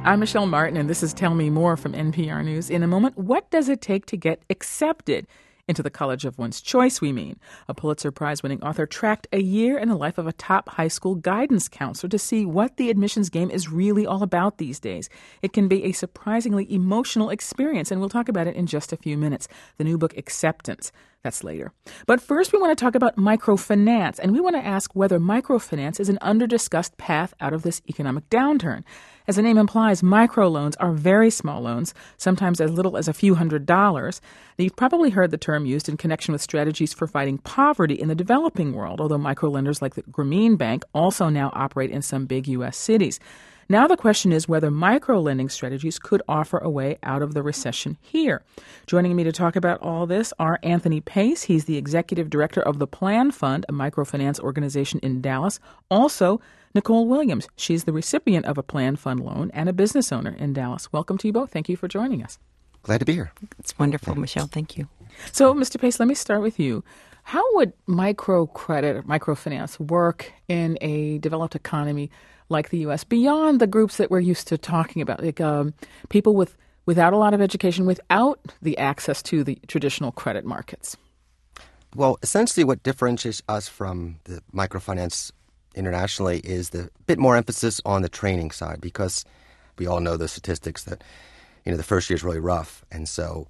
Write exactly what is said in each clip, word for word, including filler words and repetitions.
I'm Michelle Martin, and this is Tell Me More from N P R News. In a moment, what does it take to get accepted into the college of one's choice, we mean? A Pulitzer Prize-winning author tracked a year in the life of a top high school guidance counselor to see what the admissions game is really all about these days. It can be a surprisingly emotional experience, and we'll talk about it in just a few minutes. The new book, Acceptance. That's later. But first, we want to talk about microfinance, and we want to ask whether microfinance is an under-discussed path out of this economic downturn. As the name implies, microloans are very small loans, sometimes as little as a few hundred dollars. You've probably heard the term used in connection with strategies for fighting poverty in the developing world, although microlenders like the Grameen Bank also now operate in some big U S cities. Now the question is whether micro-lending strategies could offer a way out of the recession here. Joining me to talk about all this are Anthony Pace. He's the executive director of the Plan Fund, a microfinance organization in Dallas. Also, Nicole Williams. She's the recipient of a Plan Fund loan and a business owner in Dallas. Welcome to you both. Thank you for joining us. Glad to be here. It's wonderful, Michelle. Thank you. So, Mister Pace, let me start with you. How would microcredit or microfinance work in a developed economy like the U S, beyond the groups that we're used to talking about, like um, people with without a lot of education, without the access to the traditional credit markets? Well, essentially what differentiates us from the microfinance internationally is the bit more emphasis on the training side, because we all know the statistics that, you know, the first year is really rough. And so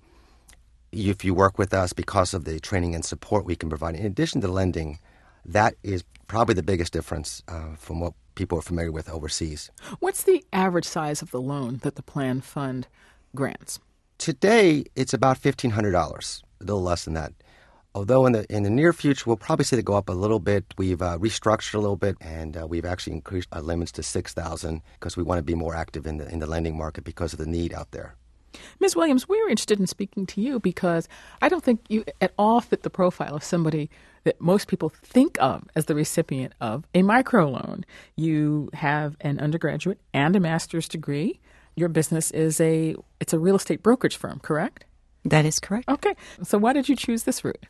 if you work with us because of the training and support we can provide, in addition to lending, that is probably the biggest difference uh, from what people are familiar with overseas. What's the average size of the loan that the Plan Fund grants? Today, it's about fifteen hundred dollars, a little less than that. Although in the in the near future, we'll probably see it go up a little bit. We've uh, restructured a little bit, and uh, we've actually increased our limits to six thousand dollars because we want to be more active in the in the lending market because of the need out there. Miz Williams, we were interested in speaking to you because I don't think you at all fit the profile of somebody that most people think of as the recipient of a microloan. You have an undergraduate and a master's degree. Your business is a it's a real estate brokerage firm, correct? That is correct. Okay. So why did you choose this route?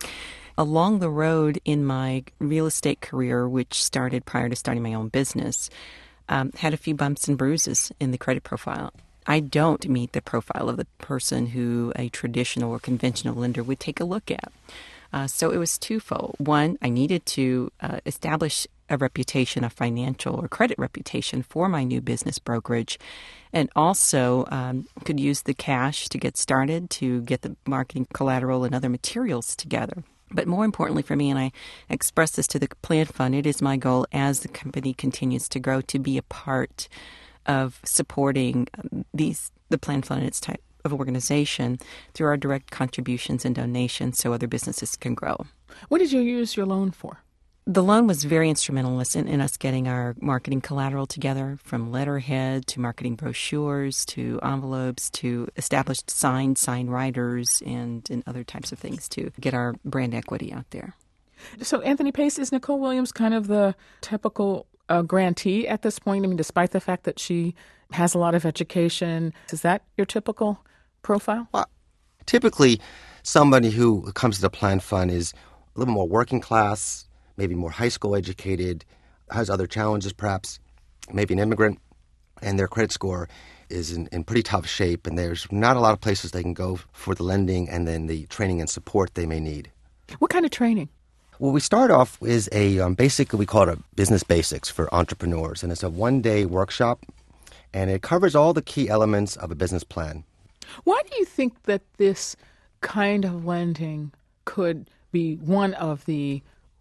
Along the road in my real estate career, which started prior to starting my own business, um, had a few bumps and bruises in the credit profile. I don't meet the profile of the person who a traditional or conventional lender would take a look at. Uh, so it was twofold. One, I needed to uh, establish a reputation, a financial or credit reputation for my new business brokerage, and also um, could use the cash to get started, to get the marketing collateral and other materials together. But more importantly for me, and I express this to the Plan Fund, it is my goal as the company continues to grow to be a part of supporting these the Plan Fund and its type of organization through our direct contributions and donations so other businesses can grow. What did you use your loan for? The loan was very instrumental in, in us getting our marketing collateral together, from letterhead to marketing brochures to envelopes to established signs, sign writers, and, and other types of things to get our brand equity out there. So, Anthony Pace, is Nicole Williams kind of the typical uh, grantee at this point? I mean, despite the fact that she has a lot of education, is that your typical profile? Well, typically, somebody who comes to the Plan Fund is a little more working class, maybe more high school educated, has other challenges perhaps, maybe an immigrant, and their credit score is in, in pretty tough shape, and there's not a lot of places they can go for the lending and then the training and support they may need. What kind of training? Well, we start off with a, um, basically we call it a business basics for entrepreneurs, and it's a one-day workshop, and it covers all the key elements of a business plan. Why do you think that this kind of lending could be one of the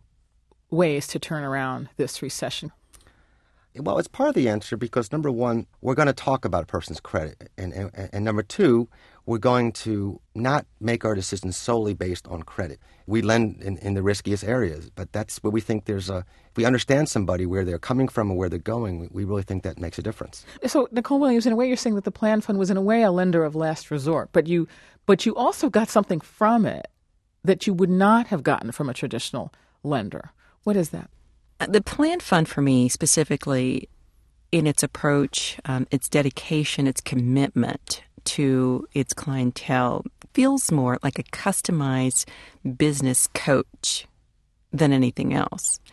ways to turn around this recession? Well, it's part of the answer because, number one, we're going to talk about a person's credit. And, and, and number two, we're going to not make our decisions solely based on credit. We lend in, in the riskiest areas, but that's where we think there's a, if we understand somebody, where they're coming from and where they're going, we, we really think that makes a difference. So, Nicole Williams, in a way, you're saying that the Plan Fund was in a way a lender of last resort, but you, but you also got something from it that you would not have gotten from a traditional lender. What is that? The Plan Fund for me specifically, in its approach, um, its dedication, its commitment to its clientele, feels more like a customized business coach than anything else.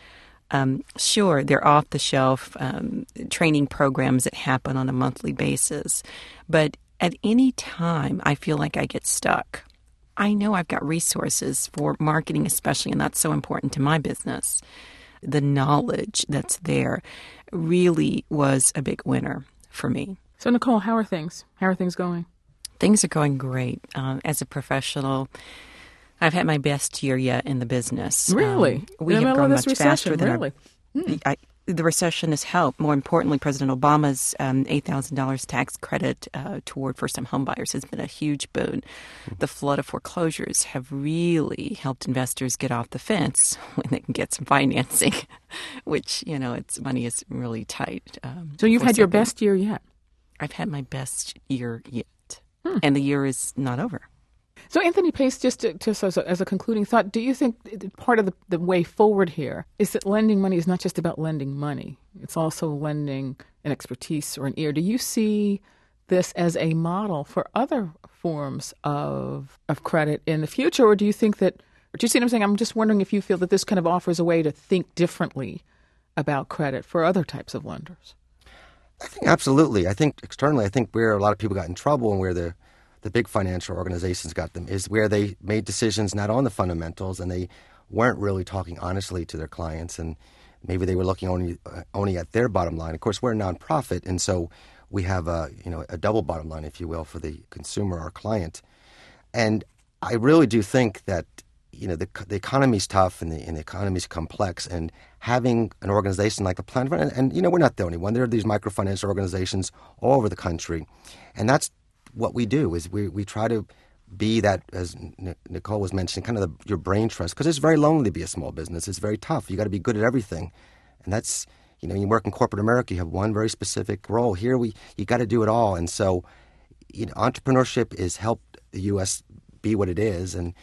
Um, sure, they're off-the-shelf um, training programs that happen on a monthly basis. But at any time I feel like I get stuck, I know I've got resources for marketing especially, and that's so important to my business. The knowledge that's there really was a big winner for me. So, Nicole, how are things? How are things going? Things are going great. Um, as a professional, I've had my best year yet in the business. Really? Um, we in the have middle grown of this much recession, faster than really? our, Hmm. I, the recession has helped. More importantly, President Obama's um, eight thousand dollars tax credit uh, toward first-time homebuyers has been a huge boon. The flood of foreclosures have really helped investors get off the fence when they can get some financing, which, you know, it's money is really tight. Um, So you've for had your something. best year yet. I've had my best year yet, Hmm. and the year is not over. So, Anthony Pace, just to, just as, a, as a concluding thought, do you think part of the, the way forward here is that lending money is not just about lending money? It's also lending an expertise or an ear. Do you see this as a model for other forms of of credit in the future, or do you think that, or do you see what I'm saying? I'm just wondering if you feel that this kind of offers a way to think differently about credit for other types of lenders. I think absolutely. I think externally, I think where a lot of people got in trouble and where the the big financial organizations got them is where they made decisions not on the fundamentals, and they weren't really talking honestly to their clients, and maybe they were looking only uh, only at their bottom line. Of course, we're a nonprofit, and so we have a you know a double bottom line, if you will, for the consumer, our client. And I really do think that you know the the economy's tough and the and the economy's complex, and having an organization like the Planned Fund, and, and you know we're not the only one. There are these microfinance organizations all over the country, and that's what we do is we, we try to be that, as Nicole was mentioning, kind of the, your brain trust, because it's very lonely to be a small business. It's very tough. You got to be good at everything, and that's you know you work in corporate America, you have one very specific role. Here we you got to do it all, and so you know entrepreneurship has helped the U S be what it is, and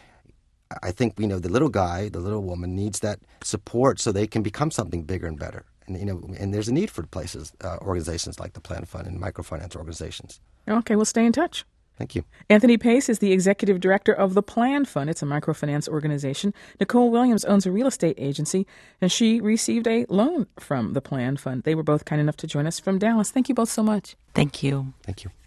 I think you know the little guy, the little woman needs that support so they can become something bigger and better. And you know, and there's a need for places, uh, organizations like the Planned Fund and microfinance organizations. Okay, we'll stay in touch. Thank you. Anthony Pace is the executive director of the Planned Fund. It's a microfinance organization. Nicole Williams owns a real estate agency, and she received a loan from the Planned Fund. They were both kind enough to join us from Dallas. Thank you both so much. Thank you. Thank you.